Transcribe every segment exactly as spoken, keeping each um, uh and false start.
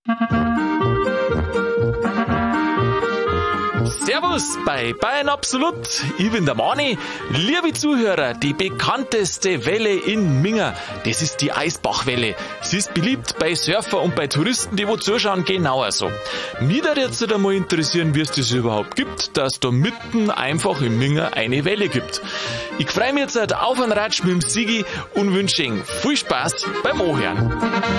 Servus bei Bayern Absolut. Ich bin der Mani. Liebe Zuhörer, die bekannteste Welle in Minga, das ist die Eisbachwelle. Sie ist beliebt bei Surfer und bei Touristen, die wo zuschauen, genauer so. Mich würde jetzt einmal interessieren, wie es das überhaupt gibt, dass da mitten einfach in Minga eine Welle gibt. Ich freue mich jetzt halt auf einen Ratsch mit dem Sigi und wünsche Ihnen viel Spaß beim Anhören.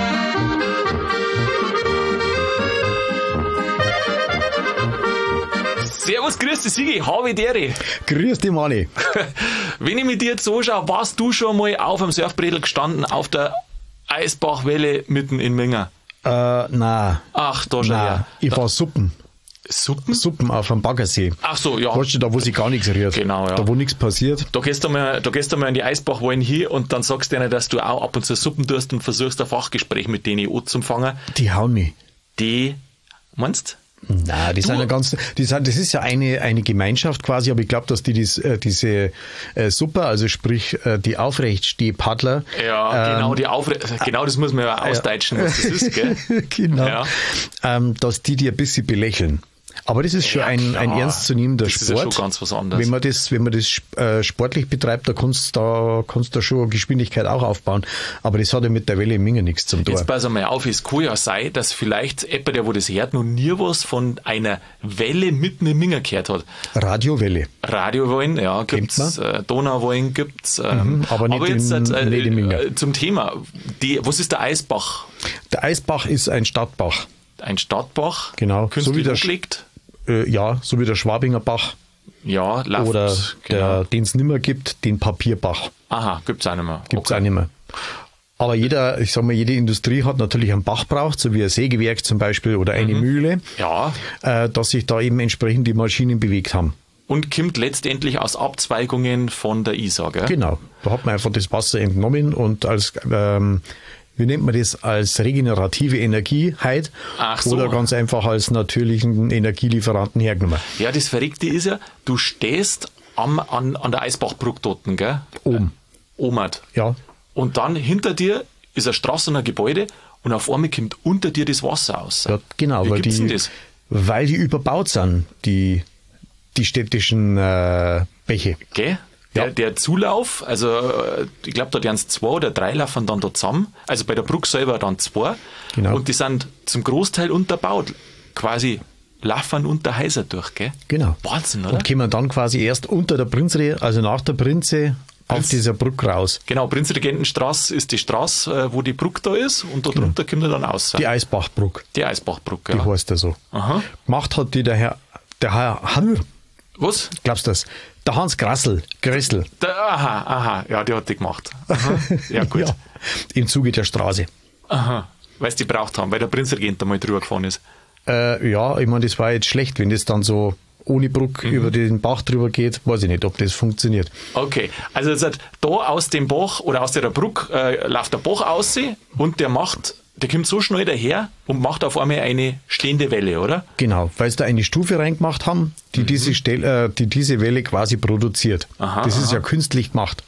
Servus, grüß dich, Sigi, habe Dere. Grüß dich, Mani. Wenn ich mit dir jetzt anschaue, warst du schon mal auf einem Surfbredel gestanden, auf der Eisbachwelle mitten in Minga? Äh, nein. Ach, da schon her. Ich da. war Suppen. Suppen? Suppen auf dem Baggersee. Ach so, ja. Weißt du, da wo sich gar nichts rührt. Genau, ja. Da wo nichts passiert. Da gehst du mal, da gehst du mal in die Eisbachwellen hier und dann sagst du ihnen, dass du auch ab und zu Suppen tust und versuchst ein Fachgespräch mit denen anzufangen. Die hauen mich. Die, meinst du? Nein, die sind ja ganz, die sind, das ist ja eine, eine Gemeinschaft quasi, aber ich glaube, dass die dies, äh, diese äh, Super, also sprich äh, die Aufrechtstehpaddler. Ja, genau, ähm, die Aufre genau das muss man ja ausdeutschen, was das ist, gell? Genau. Ja. Ähm, dass die dir ein bisschen belächeln. Aber das ist schon ja, ein, ein ernstzunehmender das Sport. Das ist ja schon ganz was anderes. Wenn man das, wenn man das äh, sportlich betreibt, da kannst du da, kannst du schon Geschwindigkeit auch aufbauen. Aber das hat ja mit der Welle in Minga nichts zu tun. Jetzt pass mal auf, es kann ja sein, dass vielleicht jemand, der wo das hört, noch nie was von einer Welle mitten in Minga gehört hat. Radiowelle. Radiowellen, ja, gibt's. Äh, Donauwellen gibt's. Ähm, mhm, aber nicht, aber jetzt, in, äh, nicht in Minga. Äh, zum Thema. Die, was ist der Eisbach? Der Eisbach ist ein Stadtbach. Ein Stadtbach? Genau. Künstlich so wie der angelegt? Äh, ja, so wie der Schwabinger Bach. Ja, läuft. Oder genau. den es nicht mehr gibt, den Papierbach. Aha, gibt's auch nicht mehr. Gibt's okay. auch nicht mehr. Aber jeder, ich sag mal, jede Industrie hat natürlich einen Bach braucht, so wie ein Sägewerk zum Beispiel oder eine mhm. Mühle, ja. äh, dass sich da eben entsprechend die Maschinen bewegt haben. Und kommt letztendlich aus Abzweigungen von der Isar, gell? Genau. Da hat man einfach das Wasser entnommen und als, ähm, wie nennt man das, als regenerative Energie halt Ach so. Oder ganz einfach als natürlichen Energielieferanten hergenommen. Ja, das Verrückte ist ja, du stehst am, an, an der Eisbachbrücke dort, gell? Oben. Äh, Omert. Ja. Und dann hinter dir ist eine Straße und ein Gebäude und auf einmal kommt unter dir das Wasser raus. Ja, genau. Wie weil gibt's die, denn das? Weil die überbaut sind, die, die städtischen äh, Bäche. Gell? Der, ja. der Zulauf, also ich glaube, da werden es zwei oder drei laufen dann da zusammen. Also bei der Brücke selber dann zwei. Genau. Und die sind zum Großteil unterbaut. Quasi laufen unter Häuser durch, gell? Genau. Wahnsinn, oder? Und kommen dann quasi erst unter der Prinzre, also nach der Prinze, auf Prinz, dieser Brücke raus. Genau, Prinzregentenstraße ist die Straße, wo die Brücke da ist und da drunter genau. kommt er dann raus. Die Eisbachbrücke. Die Eisbachbrücke, ja. Die heißt ja so. Aha. Gemacht hat die der Herr, der Herr Han. Was? Glaubst du das? Der Hans Grassel, Gressel. Der, aha, aha, ja, der hat die gemacht. Aha. Ja, gut. Ja, im Zuge der Straße. Aha, weil sie die braucht haben, weil der Prinzregent einmal drüber gefahren ist. Äh, ja, ich meine, das war jetzt schlecht, wenn das dann so ohne Brücke mhm. über den Bach drüber geht, weiß ich nicht, ob das funktioniert. Okay, also jetzt, da aus dem Bach oder aus der Brücke äh, läuft der Bach aus und der macht, der kommt so schnell daher und macht auf einmal eine stehende Welle, oder? Genau, weil sie da eine Stufe reingemacht haben, die, mhm. diese, Stel äh, die diese Welle quasi produziert. Aha, das aha. ist ja künstlich gemacht.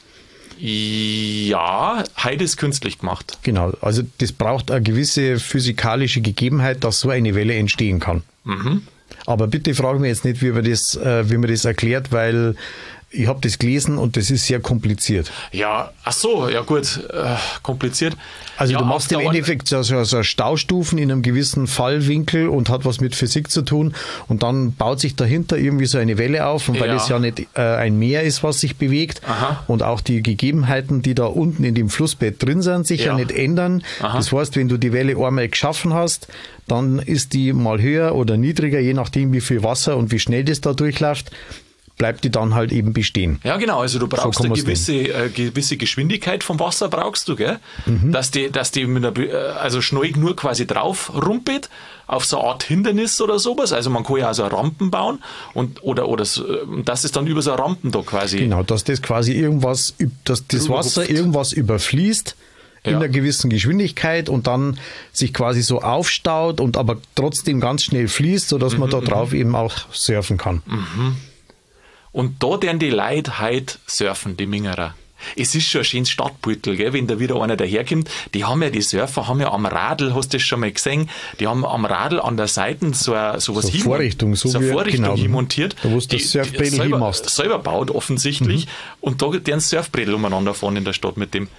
Ja, heute ist künstlich gemacht. Genau, also das braucht eine gewisse physikalische Gegebenheit, dass so eine Welle entstehen kann. Mhm. Aber bitte fragen wir jetzt nicht, wie man das, äh, wie man das erklärt, weil ich habe das gelesen und das ist sehr kompliziert. Ja, ach so, ja gut, äh, kompliziert. Also ja, du machst im Endeffekt so, so, so Staustufen in einem gewissen Fallwinkel und hat was mit Physik zu tun und dann baut sich dahinter irgendwie so eine Welle auf und weil ja. es ja nicht äh, ein Meer ist, was sich bewegt Aha. und auch die Gegebenheiten, die da unten in dem Flussbett drin sind, sich ja, ja nicht ändern. Aha. Das heißt, wenn du die Welle einmal geschaffen hast, dann ist die mal höher oder niedriger, je nachdem wie viel Wasser und wie schnell das da durchläuft, bleibt die dann halt eben bestehen. Ja, genau. Also du brauchst so eine gewisse, äh, gewisse Geschwindigkeit vom Wasser, brauchst du, gell? Mhm. Dass die, dass die mit einer, also schnell nur quasi drauf rumpelt auf so eine Art Hindernis oder sowas. Also man kann ja auch so Rampen bauen und oder oder so, das ist dann über so eine Rampen da quasi. Genau, dass das quasi irgendwas, dass das Wasser irgendwas überfließt in ja. einer gewissen Geschwindigkeit und dann sich quasi so aufstaut und aber trotzdem ganz schnell fließt, sodass mhm, man da drauf m- eben auch surfen kann. Mhm. Und da werden die Leute heute surfen, die Mingerer. Es ist schon ein schönes Stadtbeutel, gell, wenn da wieder einer daherkommt. Die haben ja, die Surfer haben ja am Radl, hast du das schon mal gesehen, die haben am Radl an der Seite so, a, so was so hin, Vorrichtung, so, so eine wie, Vorrichtung genau, hinmontiert. Da wo du das Surfbredel selber, hinmachst. selber baut offensichtlich. Mhm. Und da deren Surfbredel umeinander fahren in der Stadt mit dem.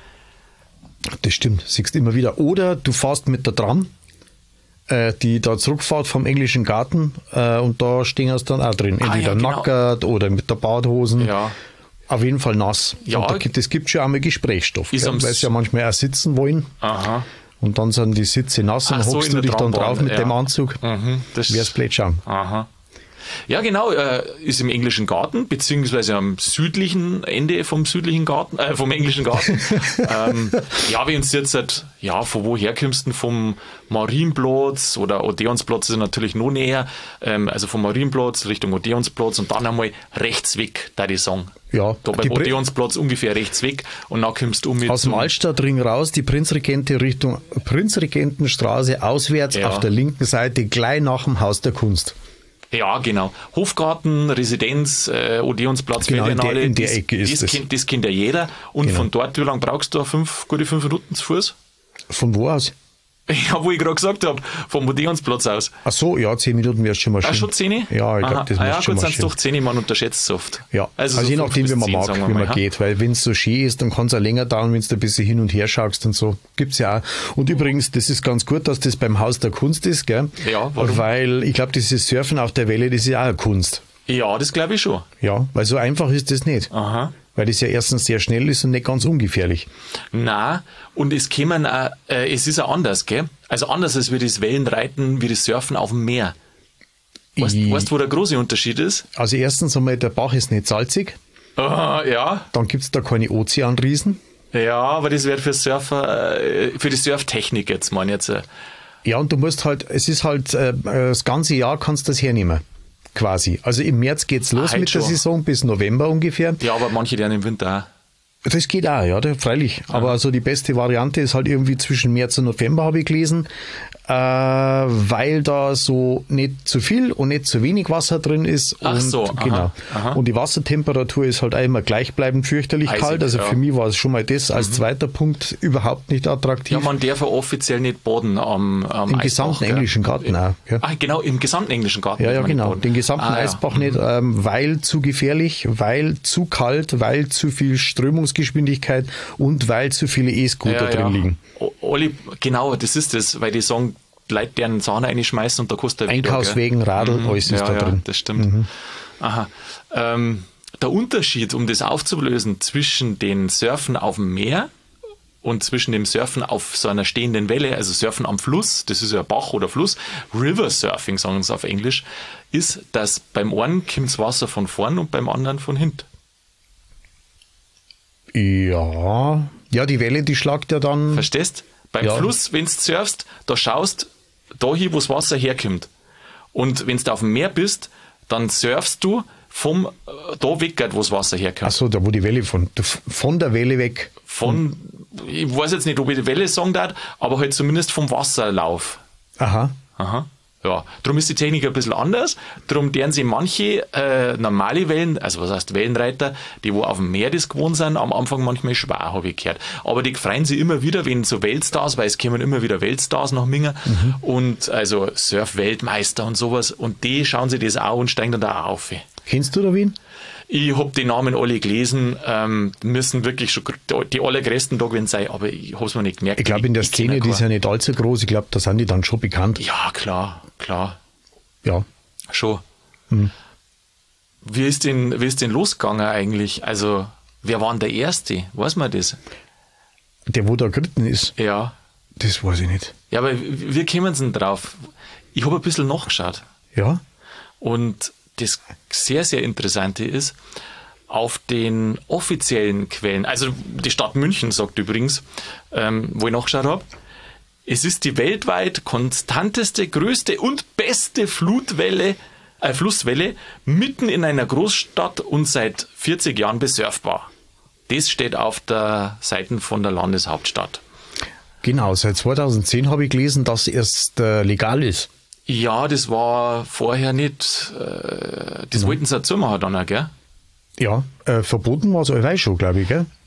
Das stimmt, siehst du immer wieder. Oder du fährst mit der Tram, äh, die da zurückfährt vom englischen Garten äh, und da stehen sie dann auch drin. Entweder ah, ja, genau. nackert oder mit der Badhosen. Ja. Auf jeden Fall nass. Ja. Und da gibt, es gibt schon einmal Gesprächsstoff, gell, weil sie ja manchmal auch sitzen wollen. Aha. Und dann sind die Sitze nass und hockst so, du dich dann drauf mit ja. dem Anzug. Mhm, das wär's blöd schauen. Aha. Ja, genau, äh, ist im englischen Garten, beziehungsweise am südlichen Ende vom südlichen Garten, äh, vom englischen Garten. ähm, ja, wenn du jetzt, halt, ja, von woher kommst du? Vom Marienplatz oder Odeonsplatz ist natürlich noch näher, ähm, also vom Marienplatz Richtung Odeonsplatz und dann einmal rechts weg, da die sagen. Ja, da beim Odeonsplatz ungefähr rechts weg und dann kommst du um mit. Aus dem Altstadtring raus, die Prinzregente Richtung Prinzregentenstraße auswärts ja. auf der linken Seite, gleich nach dem Haus der Kunst. Ja, genau. Hofgarten, Residenz, äh, Odeonsplatz, genau, in der, in der das, Ecke ist das. Das kennt, das kennt ja jeder. Und genau. von dort, wie lange brauchst du? Fünf, gute fünf Minuten zu Fuß? Von wo aus? Ja, wo ich gerade gesagt habe, vom Odeonsplatz aus. Ach so, ja, zehn Minuten wärst schon mal schön. Ah, schon zehn? Ja, ich glaube, das ah, ja, ja, gut, sind es doch zehn, man unterschätzt es oft. Ja, also, also so je nachdem, wie man mag, wie man geht, weil wenn es so schön ist, dann kann es auch länger dauern, wenn du ein bisschen hin und her schaust und so. Gibt's ja auch. Und übrigens, das ist ganz gut, dass das beim Haus der Kunst ist, gell? Ja, warum? Weil ich glaube, dieses Surfen auf der Welle, das ist auch eine Kunst. Ja, das glaube ich schon. Ja, weil so einfach ist das nicht. Aha. Weil das ja erstens sehr schnell ist und nicht ganz ungefährlich. Na, und es kämen auch, äh, es ist auch anders, gell? Also anders als wie das Wellenreiten, wie das Surfen auf dem Meer. Weißt du, wo der große Unterschied ist? Also erstens einmal, der Bach ist nicht salzig. Ah, ja. Dann gibt es da keine Ozeanriesen. Ja, aber das wäre für Surfer, äh, für die Surftechnik jetzt, meine ich jetzt. Äh. Ja, und du musst halt, es ist halt, äh, das ganze Jahr kannst du das hernehmen. Quasi. Also im März geht's los ah, mit schon. der Saison bis November ungefähr. Ja, aber manche lernen im Winter auch. Das geht auch, ja, freilich. Aha. Aber also die beste Variante ist halt irgendwie zwischen März und November, habe ich gelesen, äh, weil da so nicht zu viel und nicht zu wenig Wasser drin ist. Ach und, so, aha, genau. Aha. Und die Wassertemperatur ist halt auch immer gleichbleibend fürchterlich Eisig, kalt. Also ja. für mich war es schon mal das als mhm. zweiter Punkt überhaupt nicht attraktiv. Ja, man darf ja offiziell nicht baden am, am Im Eisbach, gesamten gell? englischen Garten auch. Ja. Ah, genau, im gesamten englischen Garten. Ja, ja, genau. Den gesamten ah, Eisbach ja. nicht, ähm, weil zu gefährlich, weil zu kalt, weil zu viel Strömungsgeschwindigkeit und weil zu viele E-Scooter ja, drin ja. liegen. Oli, genau, das ist das, weil die sagen, Leute deren Sahne reinschmeißen und da kostet er wieder. Einkaufswegen, Radl, mhm. alles ist ja, da ja, drin. Das stimmt. Mhm. Aha. Ähm, der Unterschied, um das aufzulösen, zwischen den Surfen auf dem Meer und zwischen dem Surfen auf so einer stehenden Welle, also Surfen am Fluss, das ist ja Bach oder Fluss, River Surfing sagen sie auf Englisch, ist, dass beim einen kommt das Wasser von vorn und beim anderen von hinten. Ja, ja, die Welle, die schlagt ja dann... Verstehst? Beim ja. Fluss, wenn du surfst, da schaust da hin, wo das Wasser herkommt. Und wenn du auf dem Meer bist, dann surfst du vom da weg, wo das Wasser herkommt. Achso, da wo die Welle von, von der Welle weg. Von, ich weiß jetzt nicht, ob ich die Welle sagen darf, aber halt zumindest vom Wasserlauf. Aha. Aha. Ja, darum ist die Technik ein bisschen anders. Darum deren sie manche äh, normale Wellen, also was heißt Wellenreiter, die wo auf dem Meer das gewohnt sind, am Anfang manchmal schwer, habe ich gehört. Aber die freuen sich immer wieder, wenn so Weltstars, weil es kommen immer wieder Weltstars nach Minga mhm. und also Surf-Weltmeister und sowas und die schauen sich das auch und steigen dann da auch auf. Kennst du da wen? Ich habe die Namen alle gelesen, ähm, müssen wirklich schon die allergrößten da gewesen sein, aber ich habe es mir nicht gemerkt. Ich glaube, in der ich Szene, die ist ja nicht allzu groß, ich glaube, da sind die dann schon bekannt. Ja, klar, klar. Ja. Schon. Mhm. Wie ist denn, wie ist denn losgegangen eigentlich? Also, wer war denn der Erste? Weiß man das? Der, wo da geritten ist? Ja. Das weiß ich nicht. Ja, aber wie kommen sie denn drauf? Ich habe ein bisschen nachgeschaut. Ja. Und das sehr, sehr Interessante ist, auf den offiziellen Quellen, also die Stadt München sagt übrigens, ähm, wo ich nachgeschaut habe, es ist die weltweit konstanteste, größte und beste Flutwelle, äh, Flusswelle mitten in einer Großstadt und seit vierzig Jahren besurfbar. Das steht auf der Seite von der Landeshauptstadt. Genau, seit zweitausendzehn habe ich gelesen, dass es äh, legal ist. Ja, das war vorher nicht, äh, das mhm. wollten sie dazu machen dann auch, gell? Ja, äh, verboten war es allweil schon, glaube ich, gell?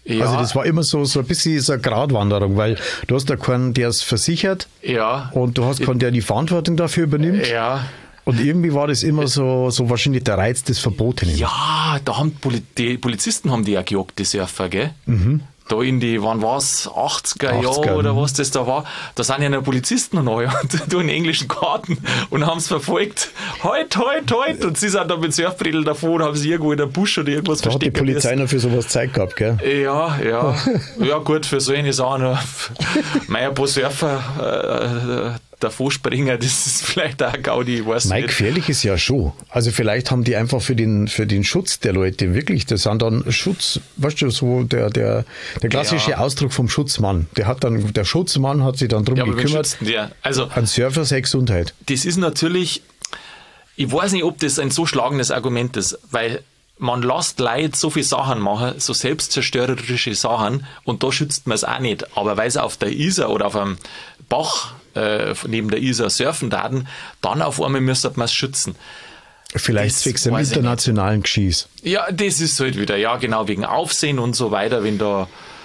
Ja. Also das war immer so, so ein bisschen so eine Gratwanderung, weil du hast da keinen, der es versichert Ja. und du hast keinen, der die Verantwortung dafür übernimmt. Ja. Und irgendwie war das immer so, so wahrscheinlich der Reiz des Verbotenen. Ja, da haben Poli die Polizisten haben die ja gejagt, die Surfer, gell? Mhm. Da in die, wann war's, achtziger Jahre oder was das da war, da sind ja noch Polizisten noch und da in englischen Karten und haben es verfolgt. Halt, halt, halt. Und sie sind da mit Surfbredel davor und haben sie irgendwo in der Busch oder irgendwas Da hat die versteckt. Polizei noch für sowas Zeit gehabt, gell? Ja, ja. Ja, gut, für solche Sachen. Mein paar Surfer äh, davor springen, das ist vielleicht auch ein Gaudi, ich weiß Nein, nicht. gefährlich ist ja schon. Also vielleicht haben die einfach für den, für den Schutz der Leute wirklich, das sind dann Schutz, weißt du, so der, der, der klassische Ja. Ausdruck vom Schutzmann. Der hat dann, der Schutzmann hat sich dann drum Ja, aber wen gekümmert. schützt denn der? Also, Ein Surfer, seine Gesundheit. das ist natürlich, ich weiß nicht, ob das ein so schlagendes Argument ist, weil man lässt Leute so viele Sachen machen, so selbstzerstörerische Sachen, und da schützt man es auch nicht. Aber weil sie auf der Isar oder auf einem Bach äh, neben der Isar surfen daten, dann auf einmal müsste man es schützen. Vielleicht Das zwecks dem weiß ich internationalen Geschieß. Ja, das ist halt wieder, ja genau, wegen Aufsehen und so weiter, wenn da...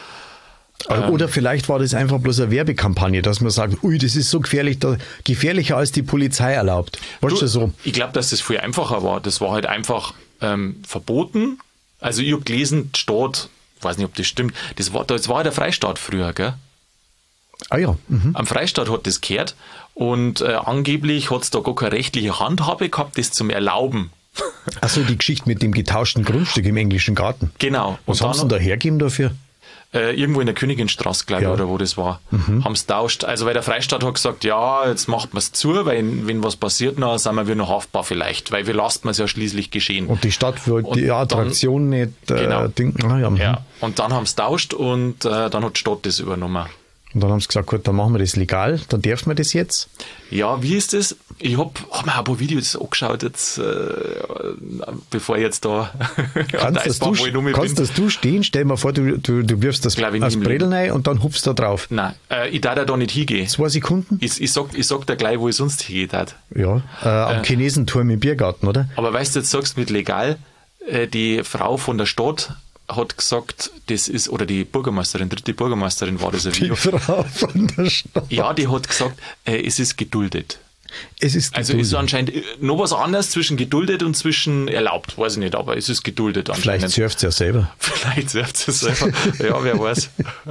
Oder vielleicht war das einfach bloß eine Werbekampagne, dass man sagt, ui, das ist so gefährlich, da, gefährlicher als die Polizei erlaubt. Weißt du, so? Ich glaube, dass das viel einfacher war. Das war halt einfach ähm, verboten. Also ich habe gelesen, die Stadt, ich weiß nicht, ob das stimmt, das war, das war der Freistaat früher, gell? Ah ja. Mhm. Am Freistaat hat das gehört und äh, angeblich hat es da gar keine rechtliche Handhabe gehabt, das zum Erlauben. Achso, die Geschichte mit dem getauschten Grundstück im englischen Garten. Genau. Was Und haben sie denn da hergegeben dafür? Äh, irgendwo in der Königinstraße, glaube ich, Ja. oder wo das war, mhm. haben sie tauscht. Also weil der Freistaat hat gesagt, ja, jetzt macht man es zu, weil wenn was passiert, dann sind wir wieder noch haftbar vielleicht, weil wir lassen es ja schließlich geschehen. Und die Stadt wollte Und die Attraktion dann, nicht. Äh, genau. Ding, ah, ja, mhm. Ja, und dann haben sie tauscht und äh, dann hat die Stadt das übernommen. Und dann haben sie gesagt, gut, dann machen wir das legal, dann dürfen wir das jetzt. Ja, wie ist das? Ich habe hab mir ein paar Videos angeschaut, jetzt, äh, bevor ich jetzt da Kannst, das du, kannst das du stehen? Stell dir mal vor, du, du, du wirfst das Glaub ich aufs nie im Bredel rein und dann hupfst da drauf. Nein, äh, ich darf da nicht hingehen. Zwei Sekunden? Ich, ich, sag, ich sag dir gleich, wo ich sonst hingeht hat. Ja, äh, am äh, Chinesenturm im Biergarten, oder? Aber weißt du, jetzt sagst du mit legal, äh, die Frau von der Stadt hat gesagt, das ist, oder die Bürgermeisterin, dritte Bürgermeisterin war das ein Video. Die Frau von der Stadt. Ja, die hat gesagt, äh, es ist geduldet. Es ist geduldet. Also ist anscheinend noch was anderes zwischen geduldet und zwischen erlaubt, weiß ich nicht, aber es ist geduldet anscheinend. Vielleicht surft sie ja selber. Vielleicht surft sie selber, ja, wer weiß.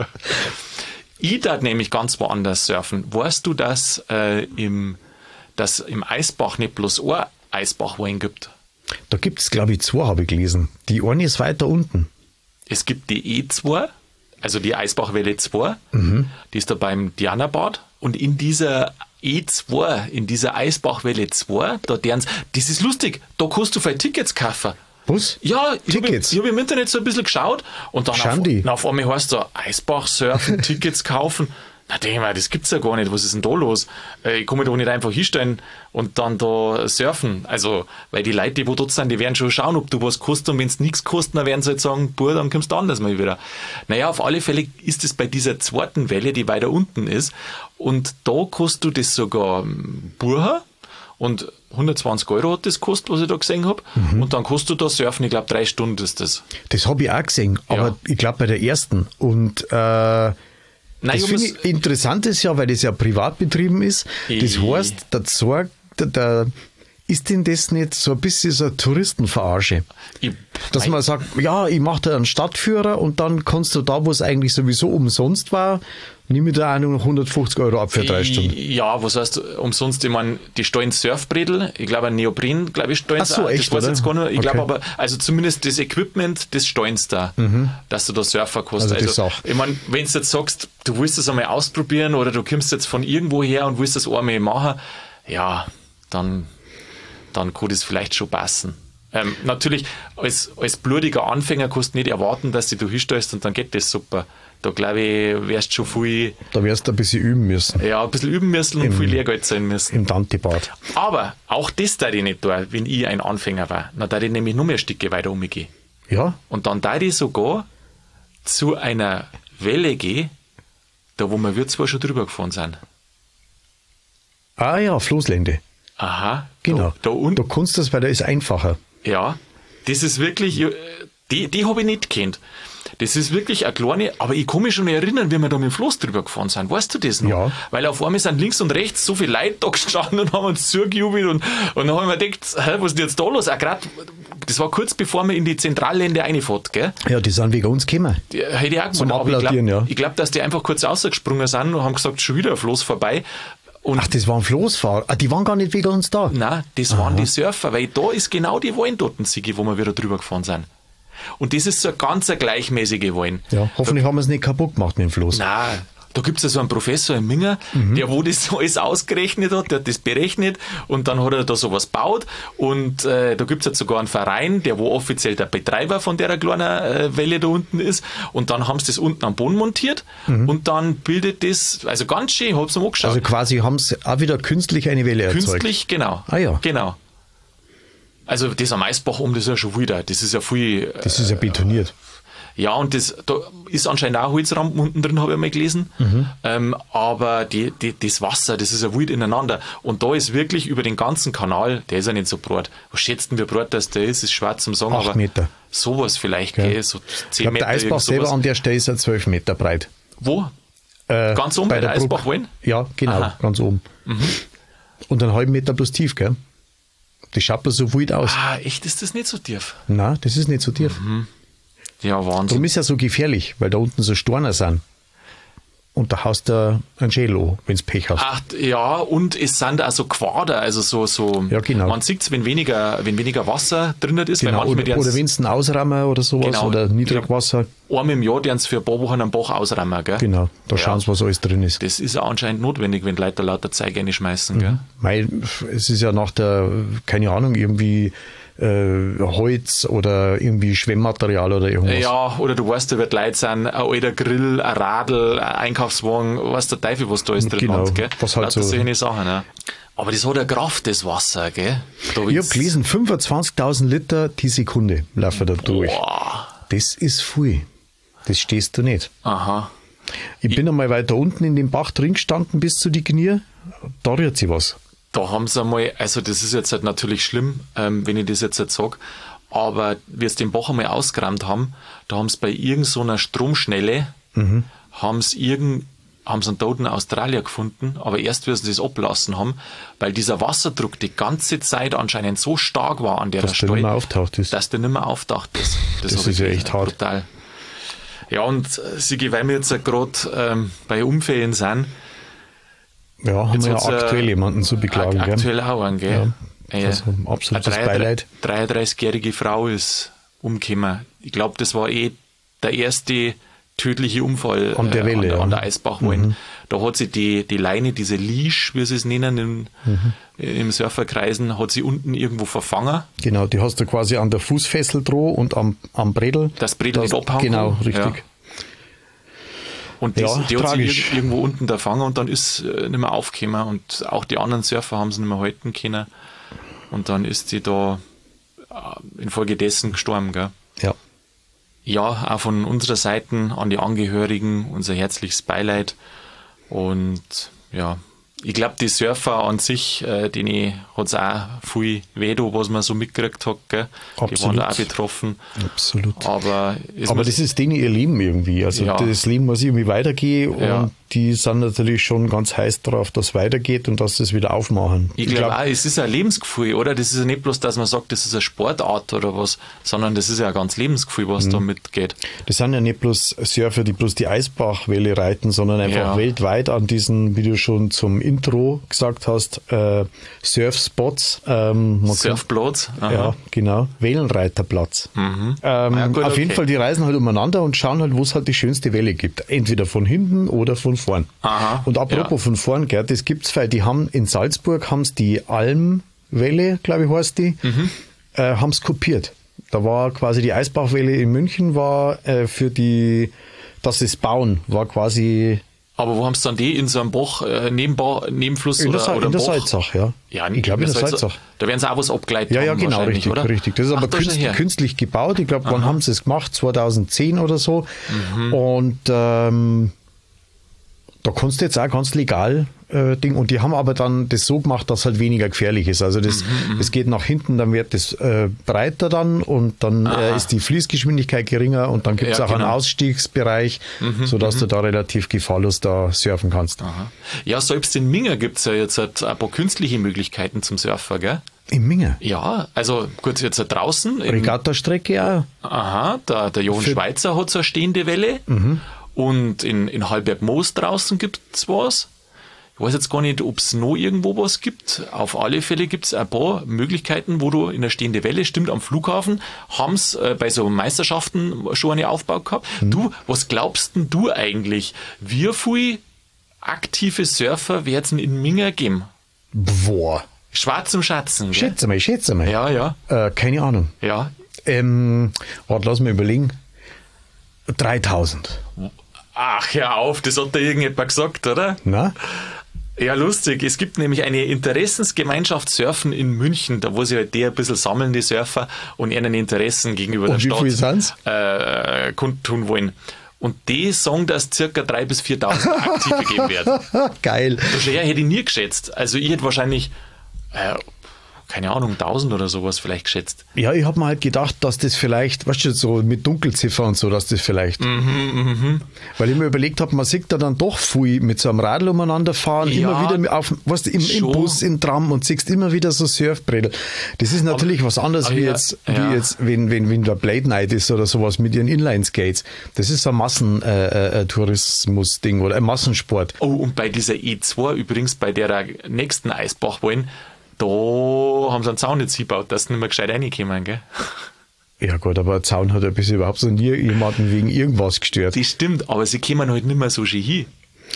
Ich darf nämlich ganz woanders surfen. Weißt du, dass, äh, im, dass im Eisbach nicht bloß ein Eisbachwein gibt? Da gibt es, glaube ich, zwei, habe ich gelesen. Die eine ist weiter unten. Es gibt die E zwei, also die Eisbachwelle zwei, Mhm. die ist da beim Dianabad, und in dieser E zwei, in dieser Eisbachwelle zwei, da deren, das ist lustig, da kannst du für Tickets kaufen. Was? Ja, ich habe Tickets? hab im Internet so ein bisschen geschaut und dann auf, Schandi. na, auf einmal heißt da Eisbach surfen, Tickets kaufen. Na, denke ich mir, das gibt's ja gar nicht. Was ist denn da los? Äh, Ich kann mich da nicht einfach hinstellen und dann da surfen. Also, weil die Leute, die wo dort sind, die werden schon schauen, ob du was kostet, und wenn es nichts kostet, dann werden sie halt sagen, boah, dann kommst du anders mal wieder. Naja, auf alle Fälle ist es bei dieser zweiten Welle, die weiter unten ist, und da kostet du das sogar Burha, und hundertzwanzig Euro hat das gekostet, was ich da gesehen habe. Mhm. Und dann kannst du da surfen, ich glaube drei Stunden ist das. Das habe ich auch gesehen, aber Ja. ich glaube bei der ersten. Und äh, Nein, das ich finde muss- ich interessant ist ja, weil das ja privat betrieben ist. Das I- heißt, der Zorg, der, der, ist denn das nicht so ein bisschen so eine Touristenverarsche? Ich, Dass man sagt, ja, ich mache da einen Stadtführer und dann kannst du da, wo es eigentlich sowieso umsonst war, nehme ich da auch noch hundertfünfzig Euro ab für drei Stunden. Ja, was heißt umsonst? Ich meine, die stellen Surfbredel, ich glaube ein Neopren, glaube ich, stellen Ach so, auch. echt, Das weiß ich oder? jetzt gar nicht. Ich Okay. glaube aber, also zumindest das Equipment, das stellen sie da, dass du da Surfer kannst. Also die Sache. ich meine, wenn du jetzt sagst, du willst das einmal ausprobieren oder du kommst jetzt von irgendwo her und willst das einmal machen, ja, dann, dann kann das vielleicht schon passen. Ähm, natürlich, als, als blutiger Anfänger kannst du nicht erwarten, dass du da hinstellst und dann geht das super. Da glaube ich, wärst du schon viel, Da wirst du ein bisschen üben müssen ja, ein bisschen üben müssen und Im- viel Lehrgeld sein müssen. im Dantebad. Aber auch das da ich nicht tun, wenn ich ein Anfänger war. Na, da ich nämlich nur mehr Stücke weiter umgehen. Ja, Und dann da ich sogar zu einer Welle gehen, da wo wir zwar schon drüber gefahren sind. ah ja, Floßlände. Aha. Genau. Da, da unten. Du kannst das, weil da ist einfacher. Ja. Das ist wirklich, äh, die, die habe ich nicht gekannt. das ist wirklich eine kleine, aber ich kann mich schon erinnern, wie wir da mit dem Floß drüber gefahren sind. Weißt du das noch? Ja. Weil auf einmal sind links und rechts so viele Leute da gestanden und haben uns zugejubelt und, und dann haben wir gedacht, hä, was ist denn jetzt da los? Auch grad, das war kurz bevor wir in die Zentralländer reinfahrt, gell? Ja, die sind wegen uns gekommen. Die, hätte ich auch Zum gemacht, aber ich Applaudieren, glaube, ja. glaub, dass die einfach kurz rausgesprungen sind und haben gesagt, schon wieder ein Floß vorbei. Und Ach, das waren Floßfahrer. Ah, die waren gar nicht wegen uns da. nein, das Aha. waren die Surfer, weil da ist genau die Wellen dort, Sigi, wo wir wieder drüber gefahren sind. Und das ist so eine ganz eine gleichmäßige Wellen. Ja, hoffentlich da, haben wir es nicht kaputt gemacht mit dem Floß. Nein, da gibt es ja so einen Professor in Minga, mhm. der wo das alles ausgerechnet hat, der hat das berechnet und dann hat er da sowas gebaut und äh, da gibt es jetzt sogar einen Verein, der wo offiziell der Betreiber von der kleinen äh, Welle da unten ist und dann haben sie das unten am Boden montiert mhm. und dann bildet das, also ganz schön, ich hab's mir angeschaut. Also quasi haben sie auch wieder künstlich eine Welle erzeugt. Künstlich, genau. Ah ja. Genau. Also das am Eisbach um, das ist ja schon wieder, das ist ja viel... Das ist ja betoniert. Ja, und das, da ist anscheinend auch Holzrampen unten drin, habe ich mal gelesen. Mhm. Ähm, aber die, die, das Wasser, das ist ja wild ineinander. Und da ist wirklich über den ganzen Kanal, der ist ja nicht so breit. Was schätzt denn, wie breit das der ist? Ist schwer zum sagen. Acht aber Meter. Sowas vielleicht, ja. gell? So zehn ich glaube, Meter. der Eisbach selber an der Stelle ist ja zwölf Meter breit. Wo? Äh, ganz oben bei, bei der, der Eisbachwellen? Ja, genau, Aha. ganz oben. Mhm. Und einen halben Meter plus tief, gell? Das schaut mir so wild aus. Ah, echt, ist das nicht so tief? Nein, das ist nicht so tief. Mhm. Ja, Wahnsinn. Darum ist ja so gefährlich, weil da unten so Storner sind. Und da haust du ein Gelo, wenn es Pech hast. Ach, ja, und es sind auch so Quader, also so, so ja, genau. Man sieht es, wenn weniger, wenn weniger Wasser drin ist. Genau. Weil oder oder wenn es ein Ausrammer oder sowas genau. oder Niedrigwasser. Einmal im Jahr, die es für ein paar Wochen am Bach ausrammen, gell? Genau, da ja. schauen sie, was alles drin ist. Das ist auch anscheinend notwendig, wenn die Leute lauter Zeug reinschmeißen, gell? Mhm. Weil es ist ja nach der, keine Ahnung, irgendwie äh, Holz oder irgendwie Schwemmmaterial oder irgendwas. Ja, oder du weißt, da wird Leute sein, ein alter Grill, ein Radl, ein Einkaufswagen, weißt der Teufel, was da ist drin genau, hat, gell? Was halt lauter so solche Sachen, ja. Aber das hat eine Kraft, das Wasser, gell? Da ich habe gelesen, fünfundzwanzigtausend Liter die Sekunde laufen da durch. Boah. Das ist viel. Das stehst du nicht. Aha. Ich bin einmal weiter unten in dem Bach drin gestanden bis zu die Knie. Da rührt sich was. Da haben sie einmal, also das ist jetzt halt natürlich schlimm, ähm, wenn ich das jetzt, jetzt sage, aber wie sie den Bach einmal ausgerammt haben, da haben sie bei irgend so einer Stromschnelle, mhm. haben sie irgend, haben sie einen toten Australier gefunden, aber erst, wie sie das ablassen haben, weil dieser Wasserdruck die ganze Zeit anscheinend so stark war an der dass Stelle, der nicht mehr auftaucht ist. dass der nicht mehr auftaucht ist. Das, das ist ja echt hart. Brutal. Ja, und Sigi, weil wir jetzt ja gerade ähm, bei Unfällen sind, ja, haben wir ja aktuell äh, jemanden zu beklagen. Ak- aktuell gell? auch einen, gell? Ja, also absolutes Beileid. dreiunddreißigjährige Frau ist umgekommen. Ich glaube, das war eh der erste tödliche Unfall an der Welle, äh, an, der, ja. an der Eisbachwellen. Mhm. Da hat sie die, die Leine, diese Leash, wie sie es nennen, im, mhm. im Surferkreisen, hat sie unten irgendwo verfangen. Genau, die hast du quasi an der Fußfessel dran und am, am Bredel. Das Bredel nicht abhauen. Genau, richtig. Ja. Und das, ja, die hat tragisch. sie irgendwo unten da gefangen und dann ist äh, nicht mehr aufgekommen und auch die anderen Surfer haben sie nicht mehr halten können und dann ist sie da äh, infolgedessen gestorben, gell? Ja. Ja, auch von unserer Seite an die Angehörigen unser herzliches Beileid und ja, ich glaube, die Surfer an sich, äh, denen hat es auch viel weh, was man so mitgekriegt hat, gell? Absolut. Die waren da auch betroffen. Absolut. Aber, Aber das ist denen ihr Leben irgendwie. Also ja. das Leben muss irgendwie weitergehen ja. und die sind natürlich schon ganz heiß drauf, dass es weitergeht und dass das wieder aufmachen. Ich, ich glaube glaub, auch, es ist ein Lebensgefühl, oder? Das ist ja nicht bloß, dass man sagt, das ist eine Sportart oder was, sondern das ist ja ein ganz Lebensgefühl, was mhm. da mitgeht. Das sind ja nicht bloß Surfer, die bloß die Eisbachwelle reiten, sondern einfach ja. weltweit an diesen, wie du schon zum Intro gesagt hast, äh, Surfspots. Ähm, Surfplatz? Ja, genau. Wellenreiterplatz. Mhm. Ähm, ja, gut, auf okay. jeden Fall, die reisen halt umeinander und schauen halt, wo es halt die schönste Welle gibt. Entweder von hinten oder von vorn. Aha, und apropos ja. von vorn, gell, das gibt's, weil die haben in Salzburg haben's die Almwelle, glaube ich, heißt die, mhm. äh, haben's kopiert. Da war quasi die Eisbachwelle in München, war äh, für die, dass sie es bauen, war quasi. Aber wo haben sie dann die? In so einem Bach, äh, Nebenbach, Nebenfluss in oder, der, oder in der Bach? Salzach, ja. Ja, ich glaube in der Salzach. Da werden sie auch was abgeleitet Ja, ja, haben genau, richtig, oder? richtig. Das ist Ach, aber da künstlich, künstlich gebaut. Ich glaube, wann haben sie es gemacht? zweitausendzehn oder so. Mhm. Und ähm, da kannst du jetzt auch ganz legal äh, Ding. Und die haben aber dann das so gemacht, dass halt weniger gefährlich ist. Also das, mhm, das geht nach hinten, dann wird das äh, breiter dann und dann äh, ist die Fließgeschwindigkeit geringer und dann gibt es ja, auch genau. einen Ausstiegsbereich, mhm, sodass mhm. du da relativ gefahrlos da surfen kannst. Aha. Ja, selbst in Minga gibt es ja jetzt halt ein paar künstliche Möglichkeiten zum Surfen, gell? Im Minga? Ja, also gut, jetzt draußen. Regattastrecke, ja. Aha, der, der Johann Für Schweizer hat so eine stehende Welle. Mhm. Und in, in Halberg-Moos draußen gibt es was. Ich weiß jetzt gar nicht, ob es noch irgendwo was gibt. Auf alle Fälle gibt es ein paar Möglichkeiten, wo du in der stehende Welle, stimmt, am Flughafen, haben es äh, bei so Meisterschaften schon eine Aufbau gehabt. Mhm. Du, was glaubst denn du eigentlich, wie viele aktive Surfer wird es in Minga geben? Boah. Schwarz zum Schatzen. Gell? Schätze mal, schätze mal. Ja, ja. Äh, keine Ahnung. Ja. Ähm, warte, lass mich überlegen. dreitausend. Ach, hör auf, das hat da irgendjemand gesagt, oder? Na? Ja, lustig. Es gibt nämlich eine Interessensgemeinschaft Surfen in München, da wo sich halt der ein bisschen sammeln, die Surfer, und ihren Interessen gegenüber und der wie Stadt viel sind's? Äh, kundtun wollen. Und die sagen, dass es ca. dreitausend bis viertausend Aktive geben wird. Geil. Das hätte ich nie geschätzt. Also ich hätte wahrscheinlich, äh, keine Ahnung, tausend oder sowas vielleicht geschätzt. Ja, ich habe mir halt gedacht, dass das vielleicht, weißt du, so mit Dunkelziffer und so, dass das vielleicht. Mhm, mh. Weil ich mir überlegt habe, man sieht da dann doch viel mit so einem Radl umeinander fahren, ja, immer wieder auf, weißt du, im, im Bus, im Tram und siehst immer wieder so Surfbrädel. Das ist natürlich aber, was anderes wie, ja, jetzt, wie ja. jetzt, wenn, wenn, wenn da Blade Night ist oder sowas mit ihren Inline-Skates. Das ist ein Massentourismus-Ding oder ein Massensport. Oh, und bei dieser E zwei übrigens, bei der nächsten Eisbachwallen, da haben sie einen Zaun jetzt hingebaut, dass sie nicht mehr gescheit reinkommen, gell? Ja gut, aber ein Zaun hat ja bis überhaupt so nie jemanden wegen irgendwas gestört. Das stimmt, aber sie kommen halt nicht mehr so schön hin.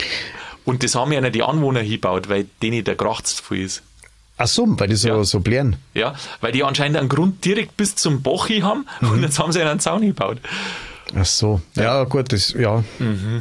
Und das haben ja nicht die Anwohner hingebaut, weil denen der Kracht zu viel ist. Ach so, weil die so, ja. so blären. Ja, weil die anscheinend einen Grund direkt bis zum Bach hin haben, mhm. und jetzt haben sie einen Zaun hingebaut. Ach so, ja, ja gut, das, ja. Mhm.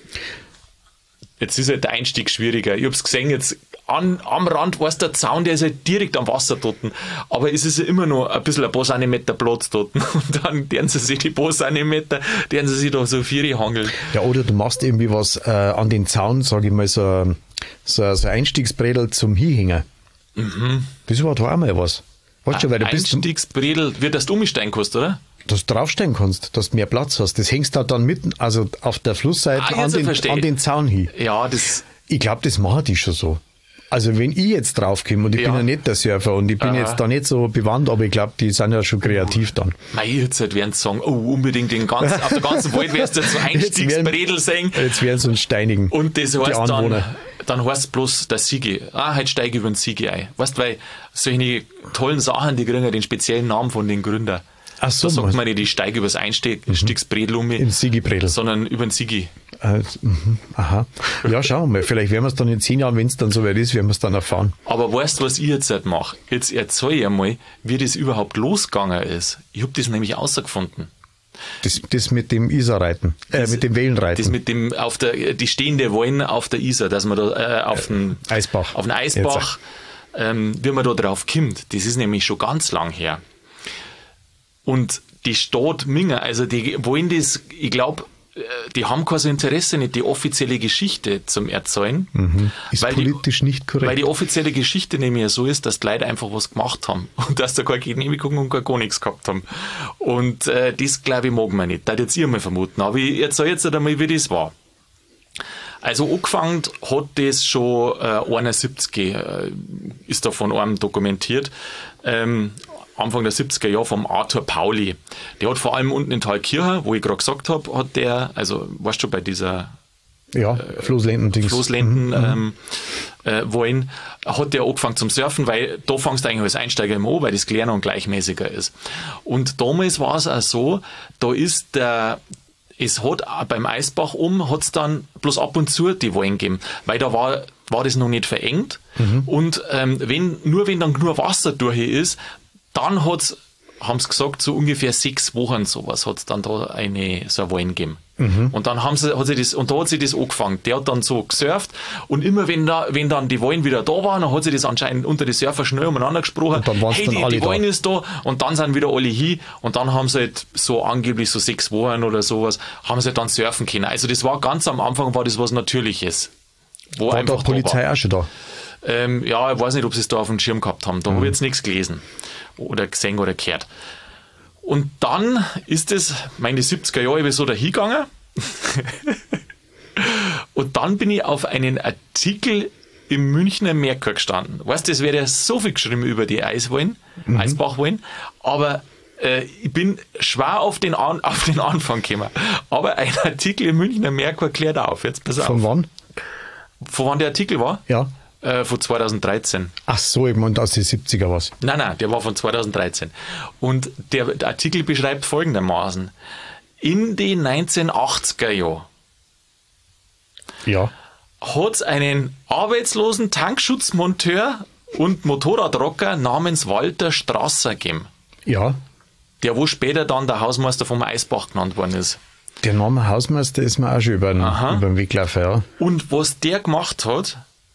Jetzt ist halt der Einstieg schwieriger. Ich hab's gesehen, jetzt an, am Rand, weißt du, der Zaun, der ist halt direkt am Wasser dort. Aber es ist ja immer noch ein bisschen ein paar Zentimeter Platz dort. Und dann werden sie sich die paar Zentimeter, werden sie sich da so vier hangeln. Ja, oder du machst irgendwie was äh, an den Zaun, sag ich mal, so, so, so ein Einstiegsbrädel zum Hinhängen. Mhm. Das war doch auch mal was. Weißt du, weil du bist. Einstiegsbrädel, wird das du umsteigen kannst, oder? Dass du draufstehen kannst, dass du mehr Platz hast. Das hängst halt dann mitten, also auf der Flussseite ah, an, den, an den Zaun hin. Ja, das. Ich glaube, das machen die schon so. Also wenn ich jetzt draufkomme und ich ja. bin ja nicht der Surfer und ich bin Aha. jetzt da nicht so bewandt, aber ich glaube, die sind ja schon kreativ dann. Mei, jetzt halt werden sie sagen, oh, unbedingt den ganzen, auf der ganzen Welt wirst du jetzt so Einstiegsbredel sehen. Jetzt werden sie uns steinigen. Und das heißt dann, dann heißt es bloß der Siege. Ah, heute steige ich über den Siege ein. Weißt du, weil solche tollen Sachen, die kriegen ja den speziellen Namen von den Gründern. Ach so, da sagt man nicht, ich steige über das Einstiegsbredel um, im Sigi-Bredel, sondern über den Sigi. Äh, aha. Ja, schauen wir mal. Vielleicht werden wir es dann in zehn Jahren, wenn es dann soweit ist, werden wir es dann erfahren. Aber weißt du, was ich jetzt halt mache? Jetzt erzähle ich einmal, wie das überhaupt losgegangen ist. Ich habe das nämlich rausgefunden. Das, das mit dem Isar-Reiten, äh, das, mit dem Wellenreiten. Das mit dem, auf der, die stehende Wellen auf der Isar, dass man da, äh, auf den Eisbach, auf den Eisbach, ähm, wie man da drauf kommt. Das ist nämlich schon ganz lang her. Und die Stadt Minga, also die wollen das, ich glaube, die haben kein so Interesse, nicht die offizielle Geschichte zum Erzählen. Mhm. Ist weil politisch die, nicht korrekt. Weil die offizielle Geschichte nämlich ja so ist, dass die Leute einfach was gemacht haben und dass da keine Genehmigung und gar, gar nichts gehabt haben. Und äh, das, glaube ich, mag man nicht. Das jetzt ihr mal vermuten. Aber ich erzähle jetzt einmal, wie das war. Also angefangen hat das schon äh, einundsiebzig, äh, ist da von einem dokumentiert, ähm, Anfang der siebziger Jahre vom Arthur Pauli. Der hat vor allem unten in Thalkirchen, wo ich gerade gesagt habe, hat der, also weißt du, bei dieser ja, äh, Floßlenden-Dings. Floßlenden mhm. ähm, äh, wollen, hat der angefangen zum Surfen, weil da fangst du eigentlich als Einsteiger immer an, weil das kleiner und gleichmäßiger ist. Und damals war es auch so, da ist der es hat auch beim Eisbach um, hat es dann bloß ab und zu die Wellen gegeben, weil da war, war das noch nicht verengt. Mhm. Und ähm, wenn, nur wenn dann nur Wasser durch ist, dann hat's, haben sie gesagt, so ungefähr sechs Wochen sowas hat es dann da eine, so eine Wellen gegeben. Mhm. Und dann haben sie, hat sie das, und da hat sie das angefangen. Der hat dann so gesurft und immer wenn da, wenn dann die Wellen wieder da waren, dann hat sie das anscheinend unter die Surfer schnell umeinander gesprochen. Und dann war's hey, dann die, alle die Wellen ist da und dann sind wieder alle hin und dann haben sie halt so angeblich so sechs Wochen oder sowas, haben sie halt dann surfen können. Also das war ganz am Anfang war das was Natürliches. Wo war einfach da Polizei da auch schon da? Ähm, ja, ich weiß nicht, ob sie es da auf dem Schirm gehabt haben. Da mhm. habe ich jetzt nichts gelesen oder gesehen oder gehört. Und dann ist es, meine siebziger Jahre, ich so dahingegangen. Und dann bin ich auf einen Artikel im Münchner Merkur gestanden. Weißt du, es wäre ja so viel geschrieben über die Eiswallen, mhm. Eisbachwallen, aber äh, ich bin schwer auf den, An- auf den Anfang gekommen. Aber ein Artikel im Münchner Merkur klärt auf. Jetzt pass auf. Von wann? Von wann der Artikel war? Ja. Äh, von zweitausenddreizehn. Ach so, ich meine aus den siebziger was. Nein, nein, der war von zweitausenddreizehn. Und der, der Artikel beschreibt folgendermaßen. In den neunzehnhundertachtziger Jahren ja. hat es einen arbeitslosen Tankschutzmonteur und Motorradrocker namens Walter Strasser gegeben. Ja. Der, wo später dann der Hausmeister vom Eisbach genannt worden ist. Der Name Hausmeister ist mir auch schon über den, über den Weg gelaufen, ja. Und was der gemacht hat,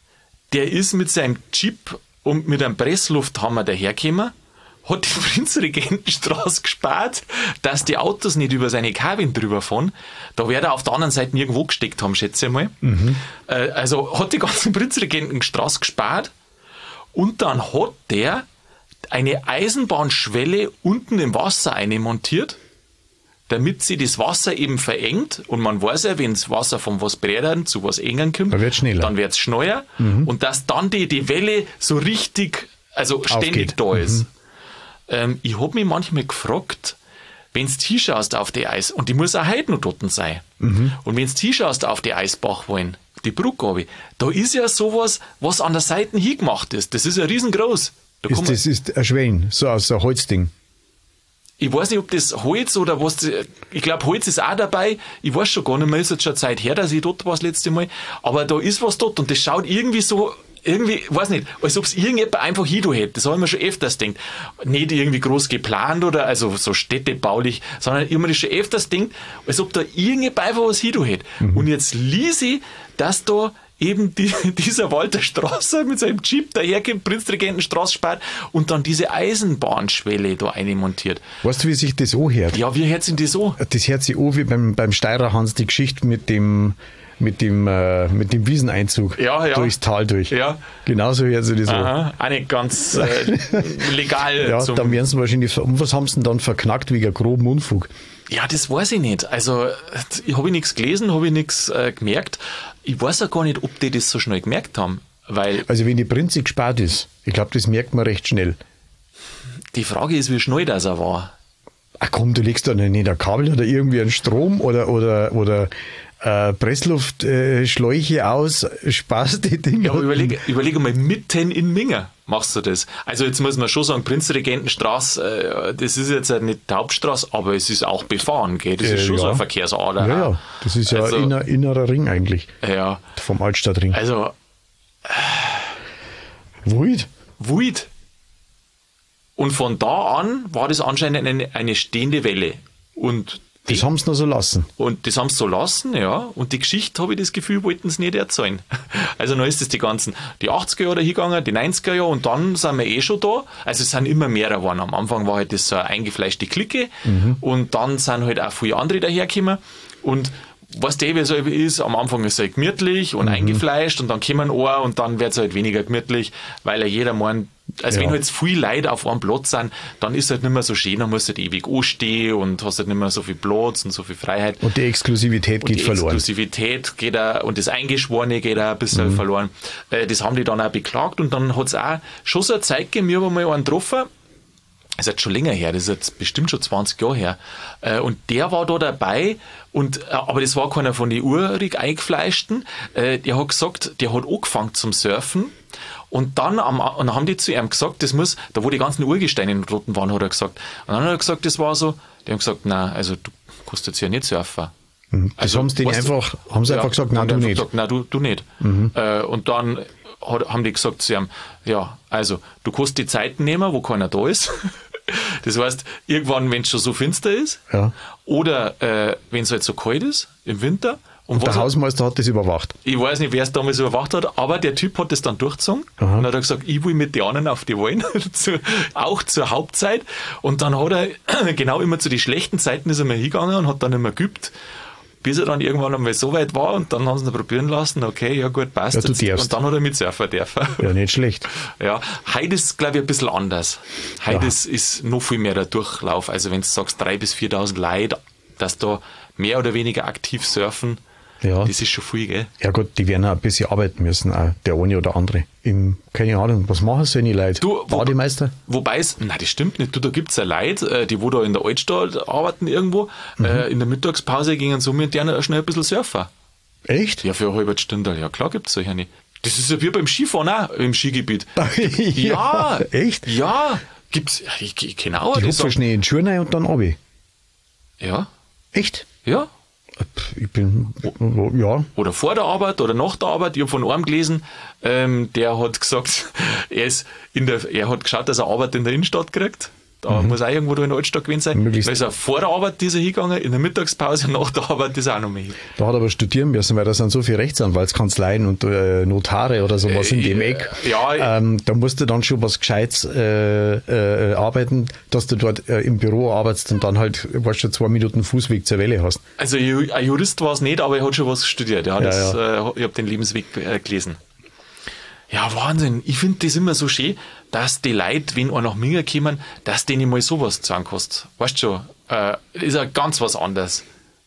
der ist mit seinem Jeep und mit einem Presslufthammer dahergekommen, hat die Prinzregentenstraße gespart, dass die Autos nicht über seine Kabin drüber fahren. Da wird er auf der anderen Seite irgendwo gesteckt haben, schätze ich mal. Mhm. Äh, also hat die ganze Prinzregentenstraße gespart und dann hat der eine Eisenbahnschwelle unten im Wasser einmontiert, damit sie das Wasser eben verengt. Und man weiß ja, wenn das Wasser von was Breiteren zu was Engern kommt, dann wird es schneller. Dann wird es schneller. Mhm. Und dass dann die, die Welle so richtig, also ständig Aufgeht. Da ist. Mhm. Ähm, ich habe mich manchmal gefragt, wenn du hinschaust auf die Eis, und die muss auch heute noch dort sein, mhm. und wenn du hinschaust auf die Eisbachwallen, die Brücke, da ist ja sowas, was an der Seite hingemacht ist. Das ist ja riesengroß. Da ist, das ist ein Schwein, so aus einem Holzding. Ich weiß nicht, ob das Holz oder was, ich glaube, Holz ist auch dabei. Ich weiß schon gar nicht mehr, ist jetzt schon eine Zeit her, dass ich dort war das letzte Mal. Aber da ist was dort und das schaut irgendwie so, irgendwie, weiß nicht, als ob es irgendjemand einfach hin hätte. Das habe ich mir schon öfters gedacht. Nicht irgendwie groß geplant oder, also so städtebaulich, sondern ich habe mir das schon öfters gedacht, als ob da irgendjemand einfach was hin hätte. Mhm. Und jetzt ließ ich, dass da eben die, dieser Walter Strasser mit seinem Jeep daherkommt, Prinzregentenstraße spart und dann diese Eisenbahnschwelle da einmontiert. Weißt du, wie sich das anhört? Ja, wie hört sich das an? Das hört sich an wie beim, beim Steirer Hans, die Geschichte mit dem, mit dem, äh, mit dem Wieseneinzug ja, ja. durchs Tal durch. Ja. Genauso hört sich das an. Auch nicht ganz äh, legal. Ja, zum dann werden sie wahrscheinlich, um was haben sie denn dann verknackt wegen groben Unfug? Ja, das weiß ich nicht. Also, ich habe nichts gelesen, habe ich nichts äh, gemerkt. Ich weiß auch gar nicht, ob die das so schnell gemerkt haben. Weil also, wenn die Prinze gespart ist, ich glaube, das merkt man recht schnell. Die Frage ist, wie schnell das er war. Ach komm, du legst da nicht ein Kabel oder irgendwie einen Strom oder, oder, oder äh, Pressluftschläuche äh, aus, sparst die Dinge. Ja, aber überleg, überleg mal, mitten in Minga machst du das. Also jetzt muss man schon sagen, Prinzregentenstraße, äh, das ist jetzt nicht die Hauptstraße, aber es ist auch befahren, gell? Das ist äh, schon ja. so eine Verkehrsader. Ja, ja, das ist ja also, ein inner, innerer Ring eigentlich. Ja. Vom Altstadtring. Also äh, Wild. Wild. Und von da an war das anscheinend eine, eine stehende Welle. Und das haben sie noch so lassen. Und das haben sie so lassen, ja. Und die Geschichte, habe ich das Gefühl, wollten sie nicht erzählen. Also dann ist es die ganzen, die achtziger Jahre hingegangen, die neunziger Jahre und dann sind wir eh schon da. Also es sind immer mehr geworden. Am Anfang war halt das so eine eingefleischte Clique mhm. und dann sind halt auch viele andere dahergekommen. Und was der wie so ist, am Anfang ist es halt gemütlich und mhm. eingefleischt und dann kommen ein und dann wird es halt weniger gemütlich, weil ja jeder meint, also ja. wenn halt viel Leute auf einem Platz sind, dann ist es halt nicht mehr so schön, dann musst du halt ewig anstehen und hast halt nicht mehr so viel Platz und so viel Freiheit. Und die Exklusivität und geht die verloren. Die Exklusivität geht auch, und das Eingeschworene geht auch ein bisschen mhm. verloren. Das haben die dann auch beklagt und dann hat es auch schon so eine Zeit gegeben, wir haben mal einen getroffen, das ist jetzt schon länger her, das ist jetzt bestimmt schon zwanzig Jahre her. Und der war da dabei, und, aber das war keiner von den urig Eingefleischten. Der hat gesagt, der hat angefangen zum Surfen. Und dann, am, und dann haben die zu ihm gesagt, das muss, da wo die ganzen Urgesteine in Roten waren, hat er gesagt. Und dann hat er gesagt, das war so, die haben gesagt, nein, also du kannst jetzt ja nicht surfen. Mhm. Das also, haben sie einfach, haben sie ja, einfach gesagt, nein, du nicht. Gesagt, nein, du, du nicht. Mhm. Und dann hat, haben die gesagt zu ihm, ja, also du kannst die Zeiten nehmen, wo keiner da ist. Das heißt, irgendwann, wenn es schon so finster ist, ja. oder äh, wenn es halt so kalt ist, im Winter. Und, und der Hausmeister hat das überwacht? Ich weiß nicht, wer es damals überwacht hat, aber der Typ hat das dann durchgezogen. Aha. Und hat gesagt, ich will mit den anderen auf die Wahlen, auch zur Hauptzeit. Und dann hat er, genau immer zu den schlechten Zeiten ist er mal hingegangen und hat dann immer geübt. bis er dann irgendwann einmal so weit war und dann haben sie ihn probieren lassen, okay, ja gut, passt. Ja, du darfst. Und dann hat er mitsurfen dürfen. Ja, nicht schlecht. Ja, heute ist, glaube ich, ein bisschen anders. Heute Ja. ist, ist noch viel mehr der Durchlauf. Also wenn du sagst, dreitausend bis viertausend Leute, dass da mehr oder weniger aktiv surfen, Ja. das ist schon viel, gell? Ja gut, die werden auch ein bisschen arbeiten müssen, auch der eine oder andere. Im, keine Ahnung, was machen so eine Leute? Du, wo- Bademeister? Wobei es, nein, das stimmt nicht. Du, da gibt's ja Leute, äh, die wo da in der Altstadt arbeiten irgendwo, Mhm. äh, in der Mittagspause gingen so mit denen schnell ein bisschen surfen. Echt? Ja, für eine halbe Stunde. Ja, klar gibt's solche nicht. Das ist ja wie beim Skifahren auch, im Skigebiet. Ja. Echt? Ja. Gibt's, ja, ich, ich kenne auch Die die hupfen sagen- schnell in die Schuhe rein und dann runter. Ja, Echt? ja. Pff, Ich bin, ja. Oder vor der Arbeit oder nach der Arbeit. Ich habe von einem gelesen, ähm, der hat gesagt, er ist in der, er hat geschaut, dass er Arbeit in der Innenstadt kriegt. Da muss auch irgendwo da in der Altstadt gewesen sein. Möglichst. Da ist er vor der Arbeit ist er hingegangen, in der Mittagspause, nach der Arbeit ist er auch noch mehr hin. Da hat er aber studieren müssen, weil da sind so viele Rechtsanwaltskanzleien und äh, Notare oder sowas in dem Äh, Eck. ja, ähm, da musst du dann schon was Gescheites äh, äh, arbeiten, dass du dort äh, im Büro arbeitest und dann halt, weißt du, zwei Minuten Fußweg zur Welle hast. Also Ju- ein Jurist war es nicht, aber er hat schon was studiert. Ja, Ja, das, Äh, ich habe den Lebensweg äh, gelesen. Ja, Wahnsinn. Ich finde das immer so schön, dass die Leute, wenn auch nach Minga kommen, dass denen mal sowas zahlen kostet. Weißt du schon, äh, ist ja ganz was anderes,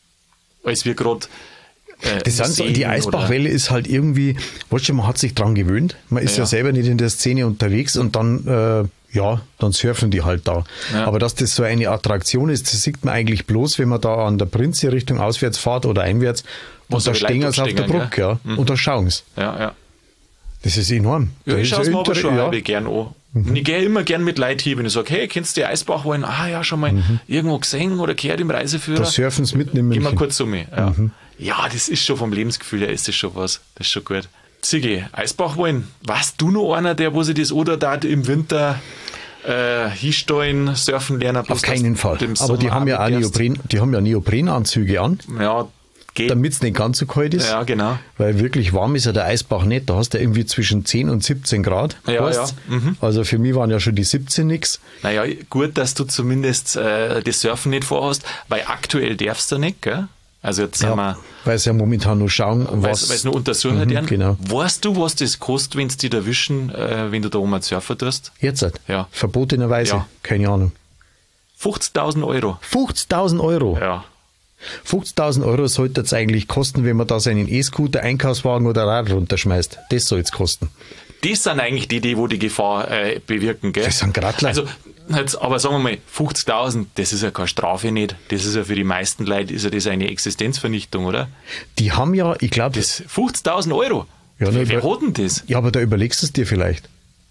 als wir gerade äh, Das sind so, Museen die oder- Eisbachwelle ist halt irgendwie, weißt du, man hat sich dran gewöhnt. Man ist ja, Ja. selber nicht in der Szene unterwegs und dann, äh, ja, dann surfen die halt da. Ja. Aber dass das so eine Attraktion ist, das sieht man eigentlich bloß, wenn man da an der Prinze Richtung auswärts fährt oder einwärts Wo und so da die stehen Leute sie auf der stehen, Brücke, ja, und da schauen sie. Ja, ja. Das ist enorm. Ja, Da ich ist schaue es ein mir aber Inter- schon ja. halbe gern an. Und ich gehe immer gern mit Leuten hin, wenn ich sage, hey, kennst du die Eisbach wollen? Ah ja, schon mal irgendwo gesehen oder gehört im Reiseführer. Da surfen sie mitten in Gehen wir München. kurz um mich. Ja. ja, das ist schon vom Lebensgefühl her, ist das schon was. Das ist schon gut. Sigi, Eisbach wollen. Warst du noch einer, der, wo sich das oder da im Winter äh, hinstellen, surfen lernen? bloß Auf keinen dass Fall. du im Aber die Sommer haben ja auch auch mitfährst? Neopren, die haben ja Neoprenanzüge an, Ja, geht. damit es nicht ganz so kalt ist. Ja, genau. Weil wirklich warm ist ja der Eisbach nicht. Da hast du irgendwie zwischen zehn und siebzehn Grad. Ja, weißt? ja. Mhm. Also für mich waren ja schon die siebzehn nix. Naja, gut, dass du zumindest äh, das Surfen nicht vorhast, weil aktuell darfst du nicht, gell? Also jetzt sind wir, Weil sie ja momentan nur schauen, weil was. es nur untersuchen Mhm, werden. genau. Weißt du, was das kostet, wenn es dich erwischen, äh, wenn du da oben surfen tust? Jetzt halt. Ja. Verbotenerweise. Ja. Keine Ahnung. fünfzigtausend Euro. fünfzigtausend Euro. Ja. fünfzigtausend Euro sollte es eigentlich kosten, wenn man da seinen E-Scooter, Einkaufswagen oder Rad runterschmeißt. Das soll es kosten. Das sind eigentlich die, die wo die Gefahr äh, bewirken, gell? Das sind Gradler. Also, jetzt, aber sagen wir mal, fünfzigtausend, das ist ja keine Strafe nicht. Das ist ja für die meisten Leute, ist ja das eine Existenzvernichtung, oder? Die haben ja, ich glaube, Das fünfzigtausend Euro. Ja, wer, ne, wer weil- hat denn das? ja, aber da überlegst du es dir vielleicht.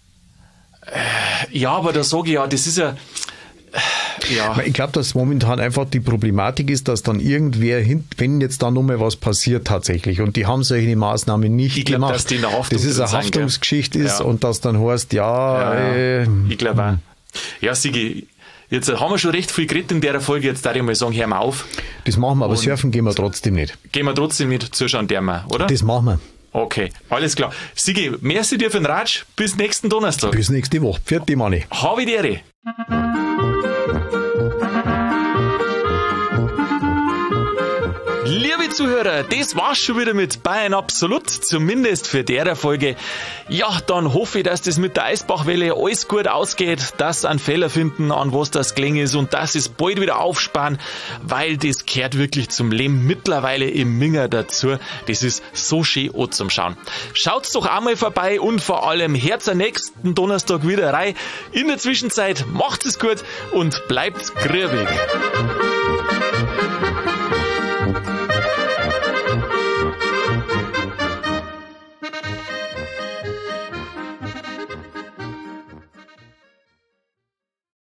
Ja, aber da sage ich ja, das ist ja, ja. Weil Ich glaube, dass momentan einfach die Problematik ist, dass dann irgendwer, hin, wenn jetzt da nochmal was passiert tatsächlich und die haben solche Maßnahmen nicht Ich glaub, gemacht, dass die in der Haftung das ist drin eine sind, gell? Haftungsgeschichte ist Ja. und das dann heißt, ja, Ja, ja. Äh, Ich glaube auch. Ja, Sigi, jetzt haben wir schon recht viel geredet in der Folge. Jetzt darf ich mal sagen, hör mal auf. das machen wir, aber surfen gehen wir trotzdem nicht. Gehen wir trotzdem mit zuschauen, der mal, oder? Das machen wir. Okay, alles klar. Sigi, merci dir für den Ratsch. Bis nächsten Donnerstag. Bis nächste Woche. Vierte Manni. Habe die Ehre. Liebe Zuhörer, das war's schon wieder mit Bayern Absolut, zumindest für der Folge. Ja, dann hoffe ich, dass das mit der Eisbachwelle alles gut ausgeht, dass sie einen Fehler finden, an was das gelegen ist und dass sie es bald wieder aufsparen, weil das gehört wirklich zum Leben mittlerweile im Minger dazu. Das ist so schön auch zum Schauen. Schaut's doch einmal vorbei und vor allem hört's am nächsten Donnerstag wieder rein. In der Zwischenzeit macht's es gut und bleibt grübig.